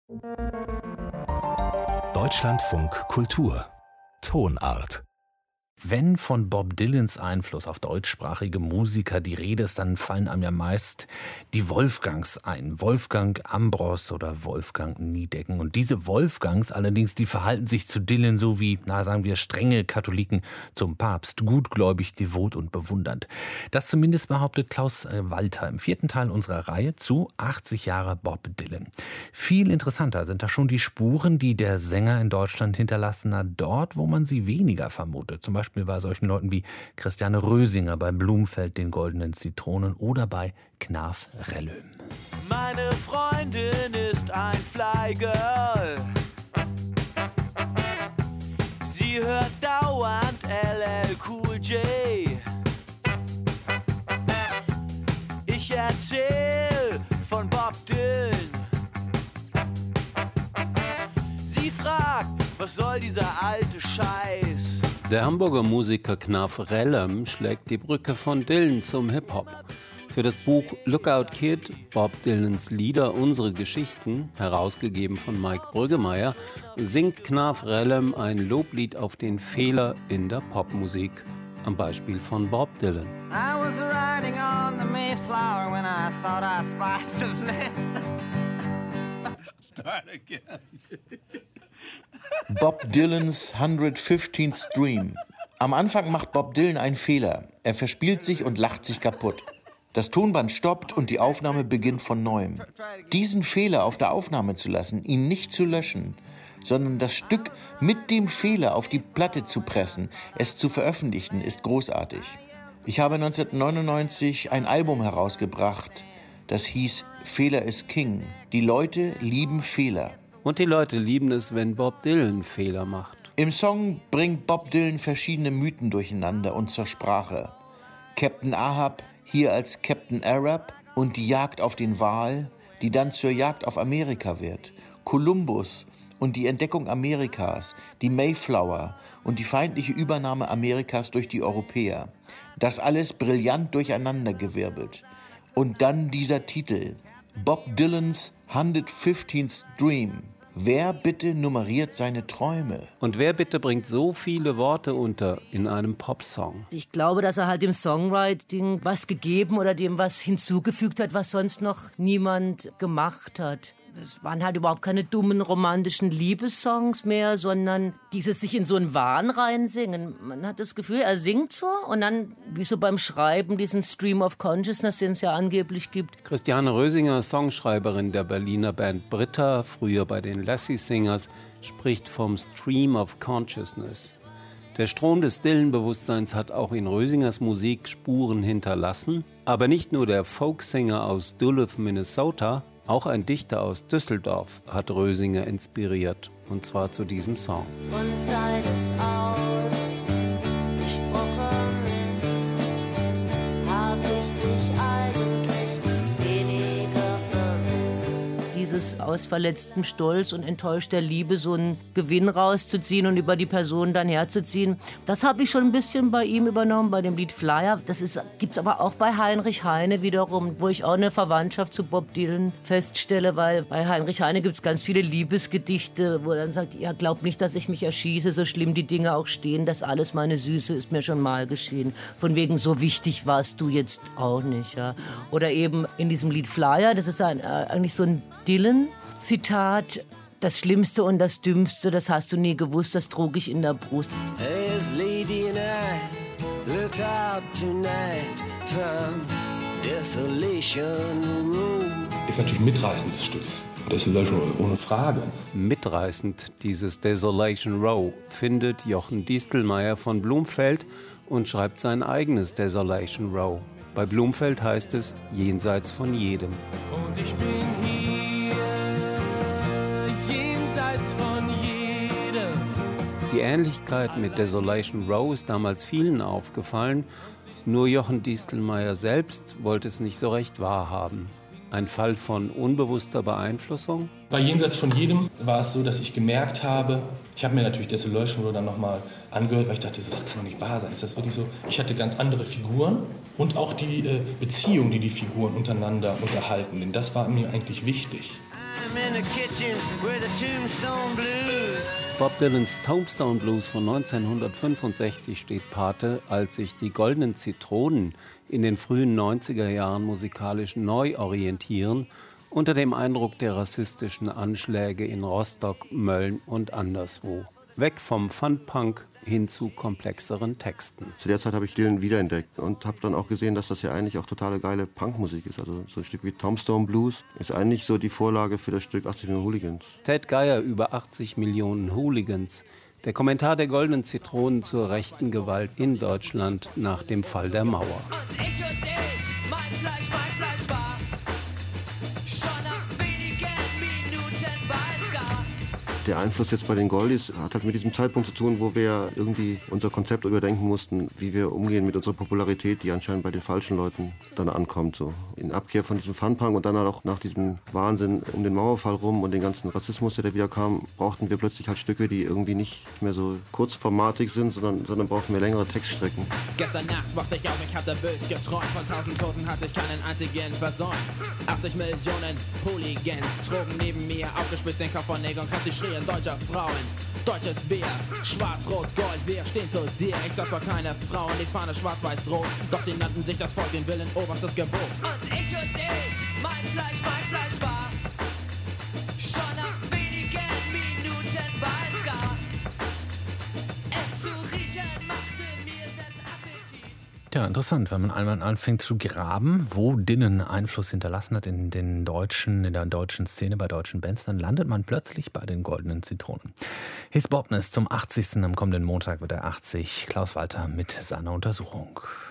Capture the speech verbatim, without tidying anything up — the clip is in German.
Deutschlandfunk Kultur Tonart. Wenn von Bob Dylans Einfluss auf deutschsprachige Musiker die Rede ist, dann fallen einem ja meist die Wolfgangs ein. Wolfgang Ambros oder Wolfgang Niedecken. Und diese Wolfgangs allerdings, die verhalten sich zu Dylan so wie, na sagen wir, strenge Katholiken zum Papst. Gutgläubig, devot und bewundernd. Das zumindest behauptet Klaus Walter im vierten Teil unserer Reihe zu achtzig Jahre Bob Dylan. Viel interessanter sind da schon die Spuren, die der Sänger in Deutschland hinterlassen hat, dort, wo man sie weniger vermutet. Zum Beispiel bei solchen Leuten wie Christiane Rösinger bei Blumfeld, den Goldenen Zitronen oder bei Knaf Rellöm. Meine Freundin ist ein Flygirl. Sie hört dauernd L L Cool J. Ich erzähl von Bob Dylan. Sie fragt, was soll dieser alte Scheiß? Der Hamburger Musiker Knaf Rellöm schlägt die Brücke von Dylan zum Hip-Hop. Für das Buch Lookout Kid, Bob Dylans Lieder, unsere Geschichten, herausgegeben von Mike Brüggemeier, singt Knaf Rellöm ein Loblied auf den Fehler in der Popmusik, am Beispiel von Bob Dylan. I was riding on the Mayflower when I thought I spied some land. Start again. Bob Dylans hundertfünfzehnten Dream. Am Anfang macht Bob Dylan einen Fehler. Er verspielt sich und lacht sich kaputt. Das Tonband stoppt und die Aufnahme beginnt von neuem. Diesen Fehler auf der Aufnahme zu lassen, ihn nicht zu löschen, sondern das Stück mit dem Fehler auf die Platte zu pressen, es zu veröffentlichen, ist großartig. Ich habe neunzehnhundertneunundneunzig ein Album herausgebracht, das hieß Fehler ist King. Die Leute lieben Fehler. Und die Leute lieben es, wenn Bob Dylan Fehler macht. Im Song bringt Bob Dylan verschiedene Mythen durcheinander und zur Sprache. Captain Ahab hier als Captain Arab und die Jagd auf den Wal, die dann zur Jagd auf Amerika wird. Kolumbus und die Entdeckung Amerikas, die Mayflower und die feindliche Übernahme Amerikas durch die Europäer. Das alles brillant durcheinandergewirbelt. Und dann dieser Titel, Bob Dylans hundertfünfzehnten Dream. Wer bitte nummeriert seine Träume? Und wer bitte bringt so viele Worte unter in einem Popsong? Ich glaube, dass er halt dem Songwriting was gegeben oder dem was hinzugefügt hat, was sonst noch niemand gemacht hat. Es waren halt überhaupt keine dummen romantischen Liebessongs mehr, sondern dieses sich in so einen Wahn reinsingen. Man hat das Gefühl, er singt so und dann, wie so beim Schreiben, diesen Stream of Consciousness, den es ja angeblich gibt. Christiane Rösinger, Songschreiberin der Berliner Band Britta, früher bei den Lassie Singers, spricht vom Stream of Consciousness. Der Strom des Dylan-Bewusstseins hat auch in Rösingers Musik Spuren hinterlassen. Aber nicht nur der Folksinger aus Duluth, Minnesota, auch ein Dichter aus Düsseldorf hat Rösinger inspiriert, und zwar zu diesem Song. Und seit es ausgesprochen ist, hab ich dich eigentlich weniger vermisst. Dieses aus verletztem Stolz und enttäuschter Liebe so einen Gewinn rauszuziehen und über die Person dann herzuziehen, das habe ich schon ein bisschen bei ihm übernommen, bei dem Lied Flyer. Das gibt es aber auch bei Heinrich Heine wiederum, wo ich auch eine Verwandtschaft zu Bob Dylan feststelle, weil bei Heinrich Heine gibt es ganz viele Liebesgedichte, wo er dann sagt, ja, glaub nicht, dass ich mich erschieße, so schlimm die Dinge auch stehen, das alles, meine Süße, ist mir schon mal geschehen. Von wegen, so wichtig warst du jetzt auch nicht. Ja. Oder eben in diesem Lied Flyer, das ist ein, äh, eigentlich so ein Dylan-Zitat, das Schlimmste und das Dümmste, das hast du nie gewusst, das trug ich in der Brust. There's lady and I, look out tonight from Desolation Room. Ist natürlich ein mitreißendes Stück. Desolation Row, ohne Frage. Mitreißend dieses Desolation Row findet Jochen Distelmeier von Blumfeld und schreibt sein eigenes Desolation Row. Bei Blumfeld heißt es jenseits von jedem. Und ich bin hier, jenseits von jedem. Die Ähnlichkeit mit Desolation Row ist damals vielen aufgefallen, nur Jochen Distelmeier selbst wollte es nicht so recht wahrhaben. Ein Fall von unbewusster Beeinflussung? Bei Jenseits von jedem war es so, dass ich gemerkt habe, ich habe mir natürlich Desolation Row dann nochmal angehört, weil ich dachte, das kann doch nicht wahr sein. Ist das wirklich so? Ich hatte ganz andere Figuren und auch die äh, Beziehung, die die Figuren untereinander unterhalten. Denn das war mir eigentlich wichtig. him in the kitchen with the Tombstone Blues. Bob Dylans Tombstone Blues von neunzehnhundertfünfundsechzig steht Pate, als sich die Goldenen Zitronen in den frühen neunziger Jahren musikalisch neu orientieren, unter dem Eindruck der rassistischen Anschläge in Rostock, Mölln und anderswo. Weg vom Funpunk hin zu komplexeren Texten. Zu der Zeit habe ich Dylan wiederentdeckt und habe dann auch gesehen, dass das ja eigentlich auch totale geile Punkmusik ist. Also so ein Stück wie Tombstone Blues ist eigentlich so die Vorlage für das Stück achtzig Millionen Hooligans. Ted Geier über achtzig Millionen Hooligans. Der Kommentar der Goldenen Zitronen zur rechten Gewalt in Deutschland nach dem Fall der Mauer. Und ich und ich, mein Fleisch, mein Fleisch war schon nach wenigen Minuten weiß gar. Der Einfluss jetzt bei den Goldies hat halt mit diesem Zeitpunkt zu tun, wo wir irgendwie unser Konzept überdenken mussten, wie wir umgehen mit unserer Popularität, die anscheinend bei den falschen Leuten dann ankommt. So. In Abkehr von diesem Funpunk und dann auch nach diesem Wahnsinn um den Mauerfall rum und den ganzen Rassismus, der da wieder kam, brauchten wir plötzlich halt Stücke, die irgendwie nicht mehr so kurzformatig sind, sondern, sondern brauchten wir längere Textstrecken. Gestern Nacht wachte ich auf, ich hatte bös geträumt. Von tausend Toten hatte ich keinen einzigen versäumt. achtzig Millionen Hooligans trugen neben mir aufgespitzt den Kopf von Negern. Und sie schrien deutscher Frauen, deutsches Bier, schwarz, rot, gold, wir stehen zu dir. Ich sah zwar keine Frauen, die Fahne schwarz, weiß, rot, doch sie nannten sich das Volk, den Willen, oberstes Gebot. Und ich und ich, mein Fleisch, mein Fleisch war schon nach wenigen Minuten weiß gar. Es zu riechen machte mir selbst Appetit. Ja, interessant, wenn man einmal anfängt zu graben, wo Dylan Einfluss hinterlassen hat in den deutschen, in der deutschen Szene, bei deutschen Bands, dann landet man plötzlich bei den Goldenen Zitronen. His Bobness zum achtzigsten am kommenden Montag wird er achtzig. Klaus Walter mit seiner Untersuchung.